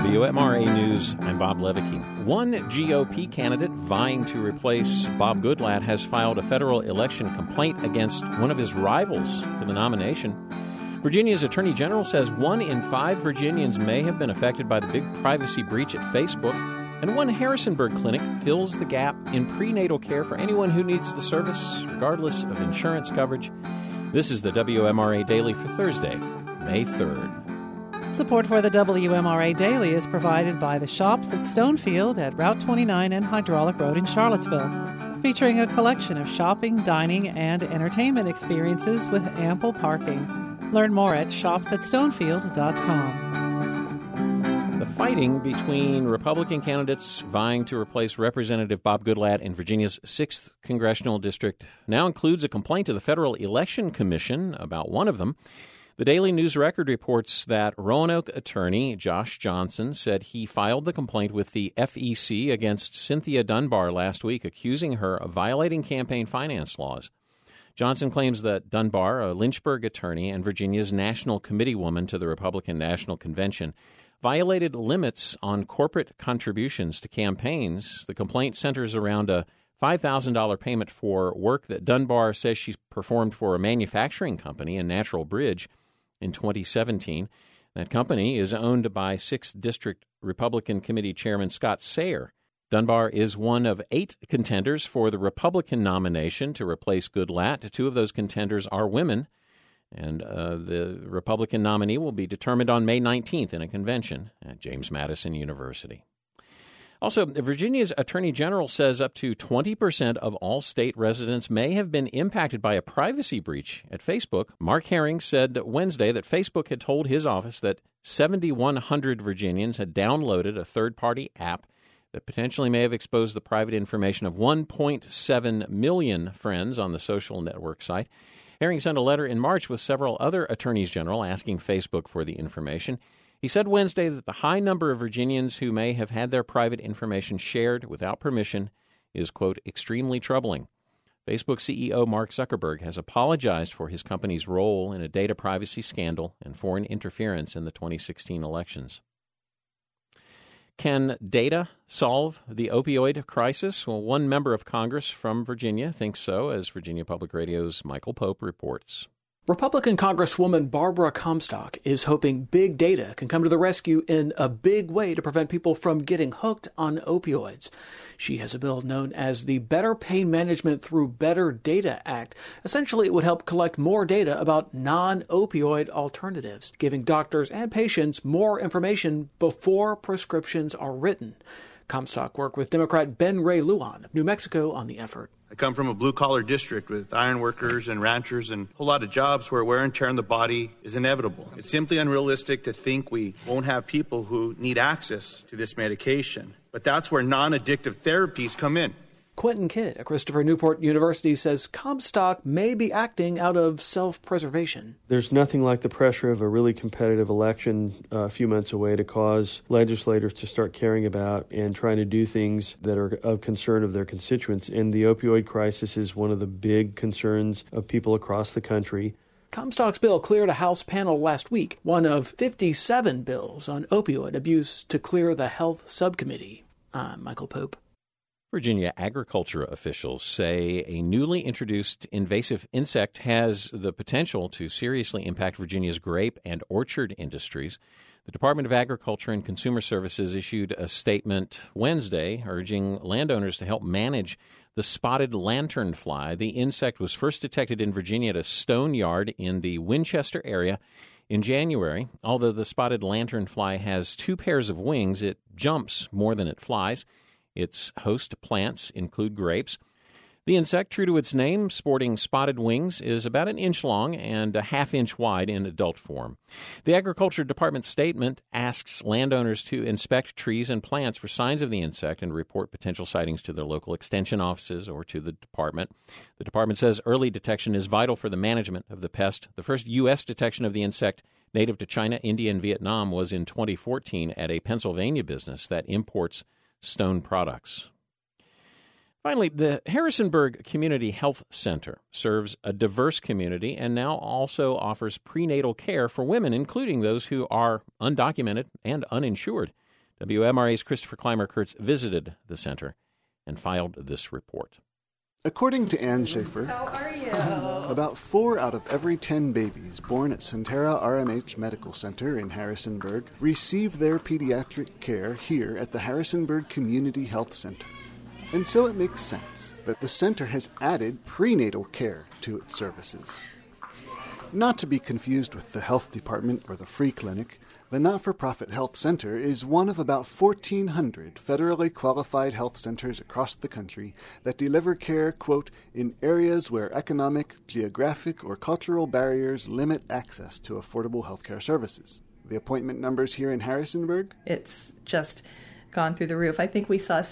WMRA News, I'm Bob Levicki. One GOP candidate vying to replace Bob Goodlatte has filed a federal election complaint against one of his rivals for the nomination. Virginia's Attorney General says 1 in 5 Virginians may have been affected by the big privacy breach at Facebook, and one Harrisonburg clinic fills the gap in prenatal care for anyone who needs the service, regardless of insurance coverage. This is the WMRA Daily for Thursday, May 3rd. Support for the WMRA Daily is provided by the Shops at Stonefield at Route 29 and Hydraulic Road in Charlottesville, featuring a collection of shopping, dining, and entertainment experiences with ample parking. Learn more at shopsatstonefield.com. The fighting between Republican candidates vying to replace Representative Bob Goodlatte in Virginia's 6th Congressional District now includes a complaint to the Federal Election Commission about one of them. The Daily News Record reports that Roanoke attorney Josh Johnson said he filed the complaint with the FEC against Cynthia Dunbar last week, accusing her of violating campaign finance laws. Johnson claims that Dunbar, a Lynchburg attorney and Virginia's national committee woman to the Republican National Convention, violated limits on corporate contributions to campaigns. The complaint centers around a $5,000 payment for work that Dunbar says she performed for a manufacturing company in Natural Bridge in 2017. That company is owned by 6th District Republican Committee Chairman Scott Sayer. Dunbar is one of 8 contenders for the Republican nomination to replace Goodlatte. 2 of those contenders are women, and the Republican nominee will be determined on May 19th in a convention at James Madison University. Also, Virginia's Attorney General says up to 20% of all state residents may have been impacted by a privacy breach at Facebook. Mark Herring said Wednesday that Facebook had told his office that 7,100 Virginians had downloaded a third-party app that potentially may have exposed the private information of 1.7 million friends on the social network site. Herring sent a letter in March with several other attorneys general asking Facebook for the information. He said Wednesday that the high number of Virginians who may have had their private information shared without permission is, quote, extremely troubling. Facebook CEO Mark Zuckerberg has apologized for his company's role in a data privacy scandal and foreign interference in the 2016 elections. Can data solve the opioid crisis? Well, one member of Congress from Virginia thinks so, as Virginia Public Radio's Michael Pope reports. Republican Congresswoman Barbara Comstock is hoping big data can come to the rescue in a big way to prevent people from getting hooked on opioids. She has a bill known as the Better Pain Management Through Better Data Act. Essentially, it would help collect more data about non-opioid alternatives, giving doctors and patients more information before prescriptions are written. Comstock worked with Democrat Ben Ray Lujan of New Mexico on the effort. I come from a blue-collar district with iron workers and ranchers and a whole lot of jobs where wear and tear on the body is inevitable. It's simply unrealistic to think we won't have people who need access to this medication. But that's where non-addictive therapies come in. Quentin Kidd at Christopher Newport University says Comstock may be acting out of self-preservation. There's nothing like the pressure of a really competitive election a few months away to cause legislators to start caring about and trying to do things that are of concern of their constituents. And the opioid crisis is one of the big concerns of people across the country. Comstock's bill cleared a House panel last week, one of 57 bills on opioid abuse to clear the Health Subcommittee. I'm Michael Pope. Virginia agriculture officials say a newly introduced invasive insect has the potential to seriously impact Virginia's grape and orchard industries. The Department of Agriculture and Consumer Services issued a statement Wednesday urging landowners to help manage the spotted lanternfly. The insect was first detected in Virginia at a stone yard in the Winchester area in January. Although the spotted lanternfly has 2 pairs of wings, it jumps more than it flies. Its host plants include grapes. The insect, true to its name, sporting spotted wings, is about 1 inch long and a 1/2 inch wide in adult form. The Agriculture Department statement asks landowners to inspect trees and plants for signs of the insect and report potential sightings to their local extension offices or to the department. The department says early detection is vital for the management of the pest. The first U.S. detection of the insect native to China, India, and Vietnam was in 2014 at a Pennsylvania business that imports stone products. Finally, the Harrisonburg Community Health Center serves a diverse community and now also offers prenatal care for women, including those who are undocumented and uninsured. WMRA's Christopher Clymer-Kurtz visited the center and filed this report. According to Ann Schaefer, how are you? About 4 out of every 10 babies born at Sentara RMH Medical Center in Harrisonburg receive their pediatric care here at the Harrisonburg Community Health Center. And so it makes sense that the center has added prenatal care to its services. Not to be confused with the health department or the free clinic, the not-for-profit health center is one of about 1,400 federally qualified health centers across the country that deliver care, quote, in areas where economic, geographic, or cultural barriers limit access to affordable healthcare services. The appointment numbers here in Harrisonburg? It's just gone through the roof. I think we saw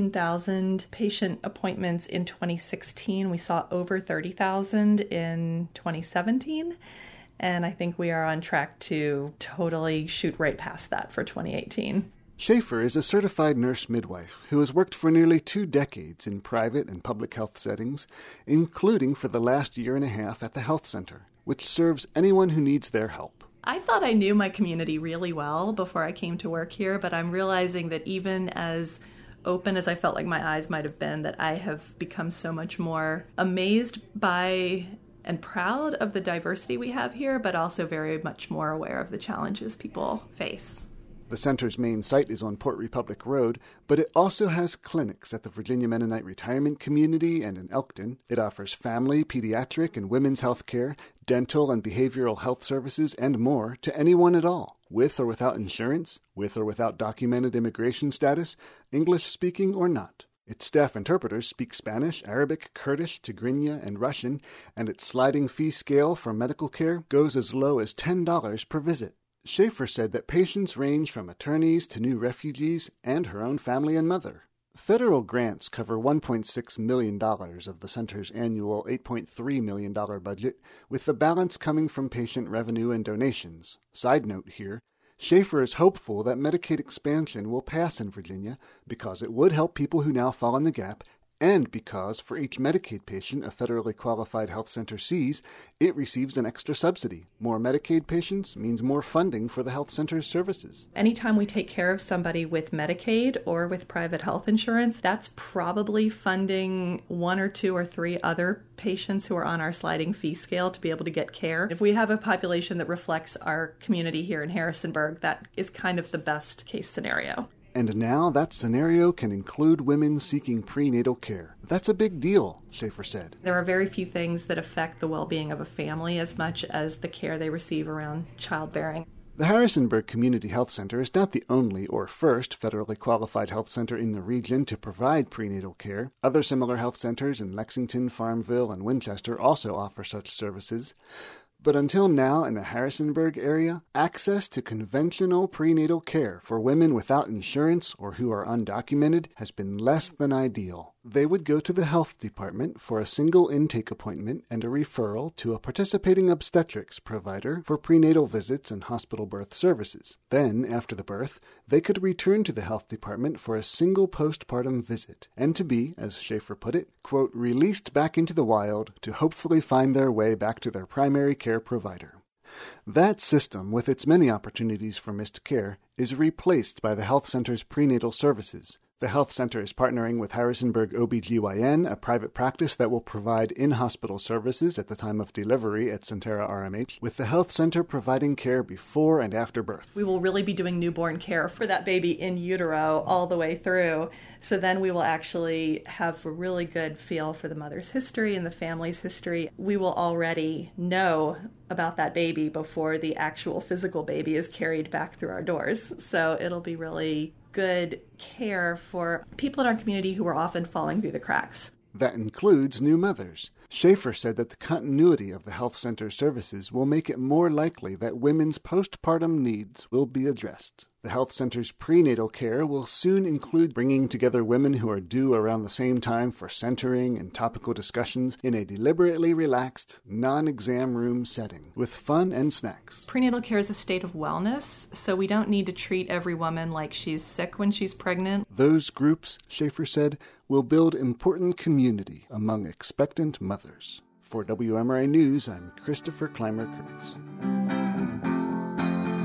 16,000 patient appointments in 2016. We saw over 30,000 in 2017. And I think we are on track to totally shoot right past that for 2018. Schaefer is a certified nurse midwife who has worked for nearly 2 decades in private and public health settings, including for the last year and a half at the health center, which serves anyone who needs their help. I thought I knew my community really well before I came to work here, but I'm realizing that even as open as I felt like my eyes might have been, that I have become so much more amazed by and proud of the diversity we have here, but also very much more aware of the challenges people face. The center's main site is on Port Republic Road, but it also has clinics at the Virginia Mennonite Retirement Community and in Elkton. It offers family, pediatric, and women's health care, dental and behavioral health services, and more to anyone at all, with or without insurance, with or without documented immigration status, English speaking or not. Its staff interpreters speak Spanish, Arabic, Kurdish, Tigrinya, and Russian, and its sliding fee scale for medical care goes as low as $10 per visit. Schaefer said that patients range from attorneys to new refugees and her own family and mother. Federal grants cover $1.6 million of the center's annual $8.3 million budget, with the balance coming from patient revenue and donations. Side note here, Schaefer is hopeful that Medicaid expansion will pass in Virginia because it would help people who now fall in the gap, and because for each Medicaid patient a federally qualified health center sees, it receives an extra subsidy. More Medicaid patients means more funding for the health center's services. Anytime we take care of somebody with Medicaid or with private health insurance, that's probably funding 1 or 2 or 3 other patients who are on our sliding fee scale to be able to get care. If we have a population that reflects our community here in Harrisonburg, that is kind of the best case scenario. And now that scenario can include women seeking prenatal care. That's a big deal, Schaefer said. There are very few things that affect the well-being of a family as much as the care they receive around childbearing. The Harrisonburg Community Health Center is not the only or first federally qualified health center in the region to provide prenatal care. Other similar health centers in Lexington, Farmville, and Winchester also offer such services. But until now in the Harrisonburg area, access to conventional prenatal care for women without insurance or who are undocumented has been less than ideal. They would go to the health department for a single intake appointment and a referral to a participating obstetrics provider for prenatal visits and hospital birth services. Then, after the birth, they could return to the health department for a single postpartum visit and to be, as Schaefer put it, quote, released back into the wild to hopefully find their way back to their primary care provider. That system, with its many opportunities for missed care, is replaced by the health center's prenatal services. The health center is partnering with Harrisonburg OBGYN, a private practice that will provide in-hospital services at the time of delivery at Sentara RMH, with the health center providing care before and after birth. We will really be doing newborn care for that baby in utero all the way through. So then we will actually have a really good feel for the mother's history and the family's history. We will already know about that baby before the actual physical baby is carried back through our doors. So it'll be really good care for people in our community who are often falling through the cracks. That includes new mothers. Schaefer said that the continuity of the health center's services will make it more likely that women's postpartum needs will be addressed. The health center's prenatal care will soon include bringing together women who are due around the same time for centering and topical discussions in a deliberately relaxed, non-exam room setting with fun and snacks. Prenatal care is a state of wellness, so we don't need to treat every woman like she's sick when she's pregnant. Those groups, Schaefer said, will build important community among expectant mothers. For WMRA News, I'm Christopher Clymer-Kurtz.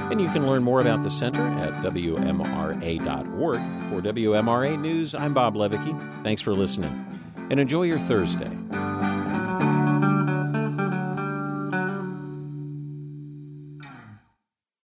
And you can learn more about the center at WMRA.org. For WMRA News, I'm Bob Levicki. Thanks for listening, and enjoy your Thursday.